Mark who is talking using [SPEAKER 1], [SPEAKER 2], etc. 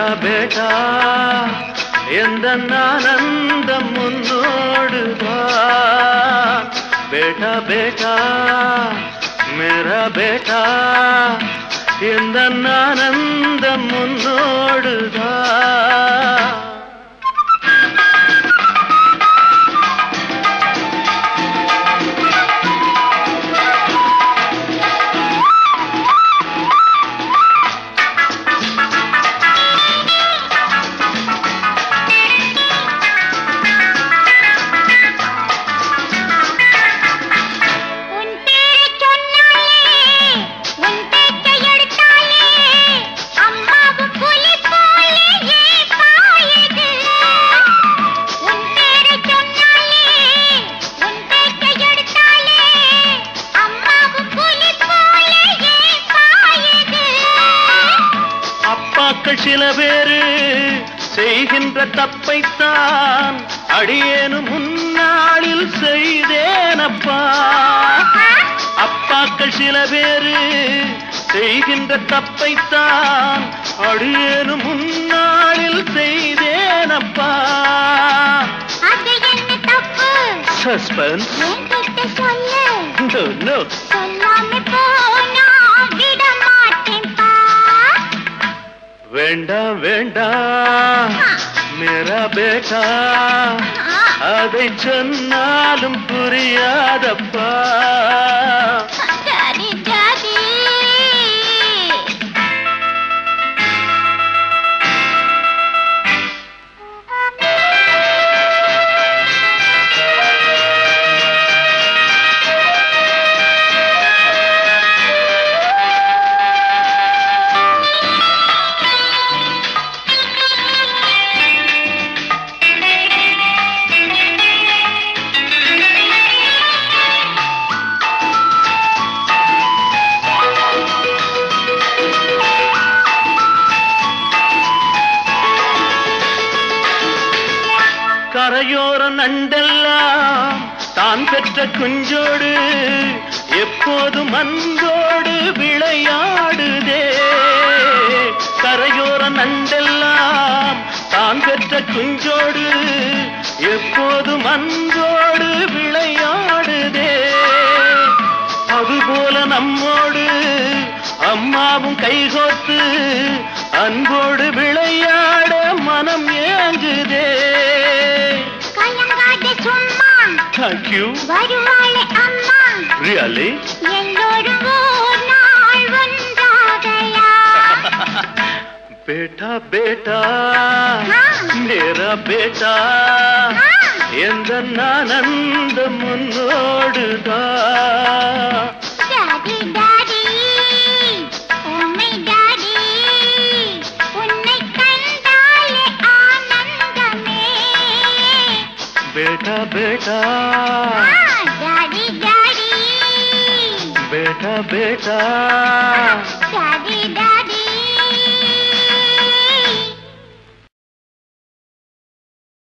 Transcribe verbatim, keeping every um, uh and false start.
[SPEAKER 1] मेरा बेटा आनंदम मुन्नोडुदान बेटा बेटा मेरा बेटा आनंदम मुन्नोडुदान சில பேரு செய்கின்ற தப்பைத்தான் அடியேனு முன்னாளில் செய்தேனப்பா அப்பாக்கள் சில பேரு செய்கின்ற தப்பைத்தான் அடியேனு முன்னாளில் செய்தேனப்பா
[SPEAKER 2] அது என்ன தப்பு
[SPEAKER 1] சஸ்பென்ஸ்
[SPEAKER 2] என்கிட்ட சொல்லு
[SPEAKER 1] நோ நோ
[SPEAKER 2] சொல்லாம போனா விட மாட்டேன்பா
[SPEAKER 1] वेंडा वेंडा मेरा बेटा अदै சொன்னாலும் புரியாதப்பா
[SPEAKER 2] டாடி டாடி
[SPEAKER 1] கரையோர நண்டெல்லாம் தான் பெற்ற குஞ்சோடு எப்போதும் அன்போடு விளையாடுதே கரையோர நண்டெல்லாம் தான் பெற்ற குஞ்சோடு எப்போதும் அன்போடு விளையாடுதே அதுபோல நம்மோடு அம்மாவும் கைகோத்து அன்போடு விளையாட மனம் ஏங்குதே
[SPEAKER 2] Thank you. வருவாளே அம்மா
[SPEAKER 1] Really?
[SPEAKER 2] எல்லோரும் ஒரு நாள் ஒன்றாகலாம்
[SPEAKER 1] बेटा बेटा मेरा बेटा எந்த ஆனந்த முன்னோடுதான்
[SPEAKER 2] daddy daddy oh my daddy உன்னை கண்டாலே ஆனந்தமே
[SPEAKER 1] बेटा बेटा
[SPEAKER 2] டாடி டாடி
[SPEAKER 1] बेटा बेटा
[SPEAKER 2] டாடி டாடி